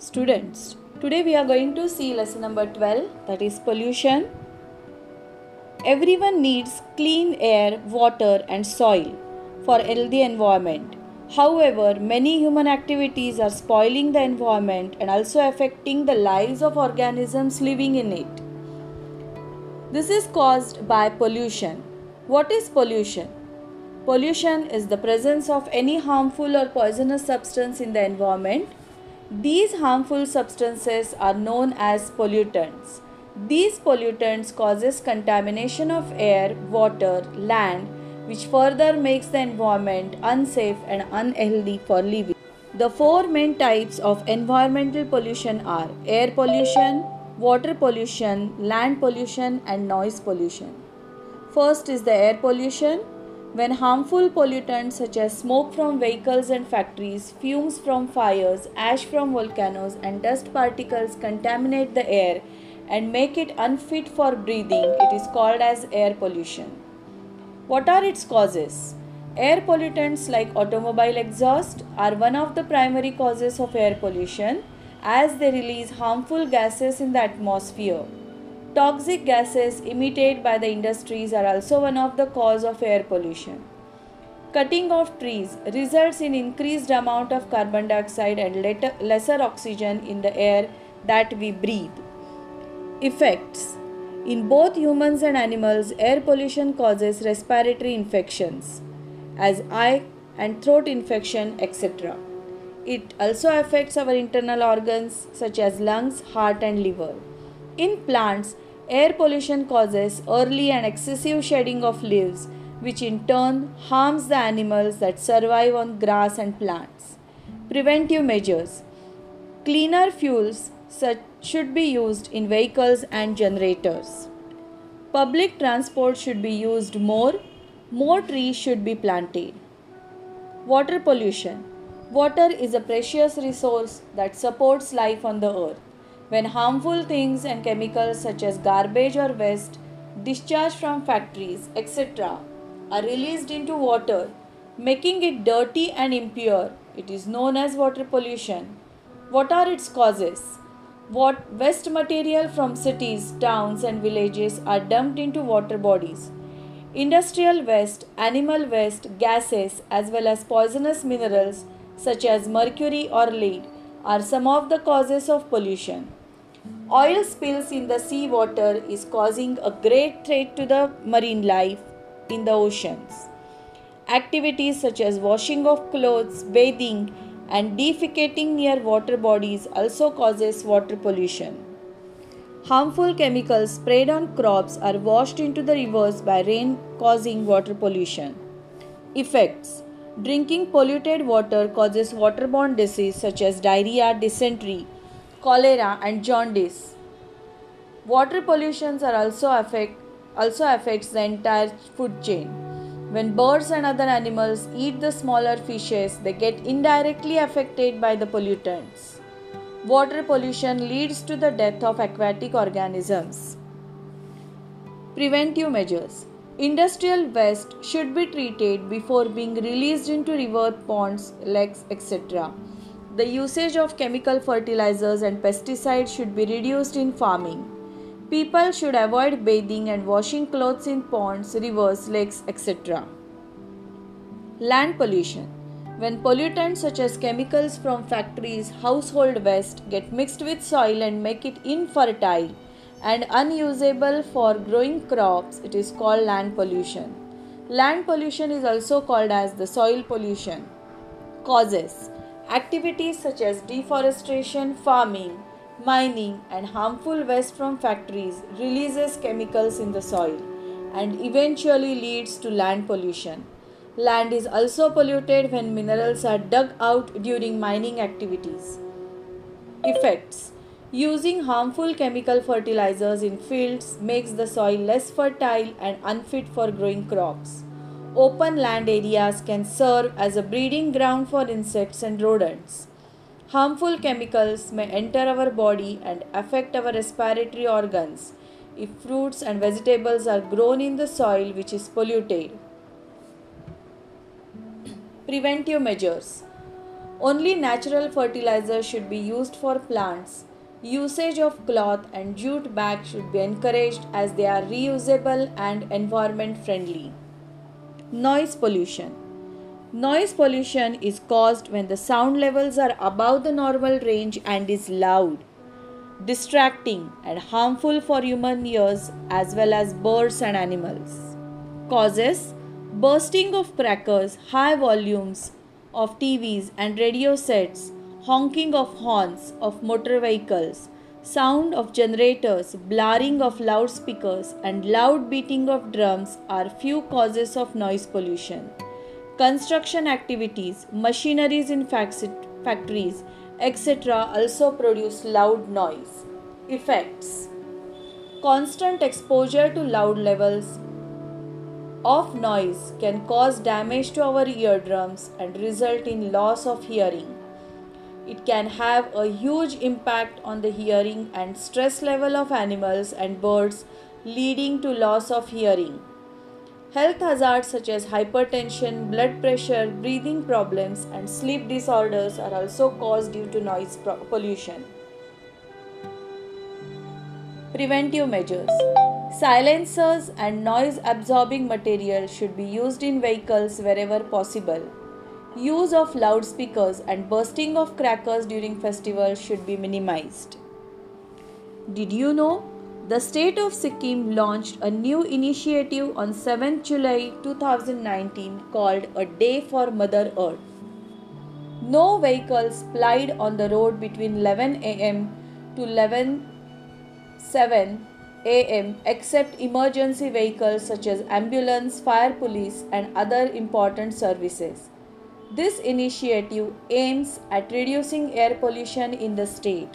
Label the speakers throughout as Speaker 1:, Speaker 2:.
Speaker 1: Students, today we are going to see lesson number 12, that is pollution. Everyone needs clean air, water and soil for a healthy environment. However, many human activities are spoiling the environment and also affecting the lives of organisms living in it. This is caused by pollution. What is pollution? Pollution is the presence of any harmful or poisonous substance in the environment. These harmful substances are known as pollutants. These pollutants causes contamination of air, water, land, which further makes the environment unsafe and unhealthy for living. The four main types of environmental pollution are air pollution, water pollution, land pollution and noise pollution. First is the air pollution. When harmful pollutants such as smoke from vehicles and factories, fumes from fires, ash from volcanoes and dust particles contaminate the air and make it unfit for breathing, it is called as air pollution. What are its causes? Air pollutants like automobile exhaust are one of the primary causes of air pollution as they release harmful gases in the atmosphere. Toxic gases emitted by the industries are also one of the cause of air pollution. Cutting of trees results in increased amount of carbon dioxide and lesser oxygen in the air that we breathe. Effects. In both humans and animals, air pollution causes respiratory infections as eye and throat infection, etc. It also affects our internal organs such as lungs, heart and liver. In plants, air pollution causes early and excessive shedding of leaves, which in turn harms the animals that survive on grass and plants. Preventive measures. Cleaner fuels should be used in vehicles and generators. Public transport should be used more. More trees should be planted. Water pollution. Water is a precious resource that supports life on the earth. When harmful things and chemicals such as garbage or waste discharged from factories, etc., are released into water, making it dirty and impure, it is known as water pollution. What are its causes? Waste material from cities, towns, and villages are dumped into water bodies. Industrial waste, animal waste, gases, as well as poisonous minerals such as mercury or lead are some of the causes of pollution. Oil spills in the sea water is causing a great threat to the marine life in the oceans. Activities such as washing of clothes, bathing, and defecating near water bodies also causes water pollution. Harmful chemicals sprayed on crops are washed into the rivers by rain, causing water pollution. Effects. Drinking polluted water causes waterborne disease such as diarrhea, dysentery, cholera and jaundice. Water pollution also affects the entire food chain. When birds and other animals eat the smaller fishes, they get indirectly affected by the pollutants. Water pollution leads to the death of aquatic organisms. Preventive measures. Industrial waste should be treated before being released into river, ponds, lakes, etc. The usage of chemical fertilizers and pesticides should be reduced in farming. People should avoid bathing and washing clothes in ponds, rivers, lakes, etc. Land pollution. When pollutants such as chemicals from factories, household waste get mixed with soil and make it infertile and unusable for growing crops, it is called land pollution. Land pollution is also called as the soil pollution. Causes. Activities such as deforestation, farming, mining and harmful waste from factories releases chemicals in the soil and eventually leads to land pollution. Land is also polluted when minerals are dug out during mining activities. Effects. Using harmful chemical fertilizers in fields makes the soil less fertile and unfit for growing crops. Open land areas can serve as a breeding ground for insects and rodents. Harmful chemicals may enter our body and affect our respiratory organs if fruits and vegetables are grown in the soil which is polluted. Preventive measures. Only natural fertilizer should be used for plants. Usage of cloth and jute bags should be encouraged as they are reusable and environment friendly. Noise pollution. Noise pollution is caused when the sound levels are above the normal range and is loud, distracting, and harmful for human ears as well as birds and animals. Causes: bursting of crackers, high volumes of TVs and radio sets, honking of horns of motor vehicles, sound of generators, blaring of loudspeakers, and loud beating of drums are few causes of noise pollution. Construction activities, machineries in factories, etc. also produce loud noise. Effects: constant exposure to loud levels of noise can cause damage to our eardrums and result in loss of hearing. It can have a huge impact on the hearing and stress level of animals and birds, leading to loss of hearing. Health hazards such as hypertension, blood pressure, breathing problems, and sleep disorders are also caused due to noise pollution. Preventive measures: silencers and noise absorbing material should be used in vehicles wherever possible. Use of loudspeakers and bursting of crackers during festivals should be minimized. Did you know? The state of Sikkim launched a new initiative on 7th July 2019 called A Day for Mother Earth. No vehicles plied on the road between 11 am to 11:07 am except emergency vehicles such as ambulance, fire police and other important services. This initiative aims at reducing air pollution in the state.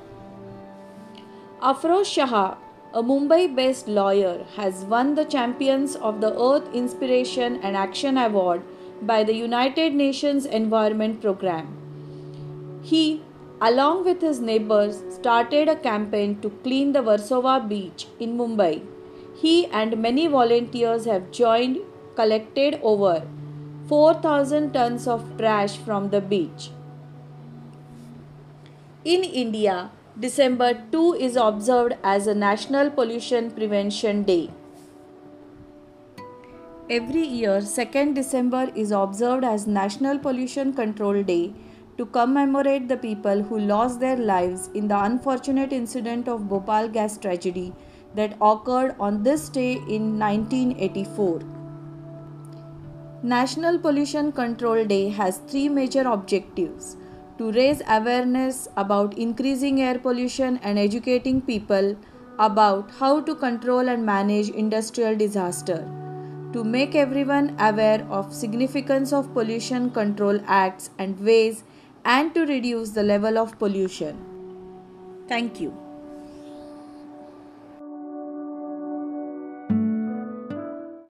Speaker 1: Afroz Shah, a Mumbai-based lawyer, has won the Champions of the Earth Inspiration and Action Award by the United Nations Environment Programme. He, along with his neighbors, started a campaign to clean the Versova beach in Mumbai. He and many volunteers have collected over 4,000 tons of trash from the beach. In India, December 2 is observed as a National Pollution Prevention Day. Every year, 2nd December is observed as National Pollution Control Day to commemorate the people who lost their lives in the unfortunate incident of Bhopal gas tragedy that occurred on this day in 1984. National Pollution Control Day has three major objectives: to raise awareness about increasing air pollution and educating people about how to control and manage industrial disaster, to make everyone aware of significance of pollution control acts and ways, and to reduce the level of pollution. Thank you.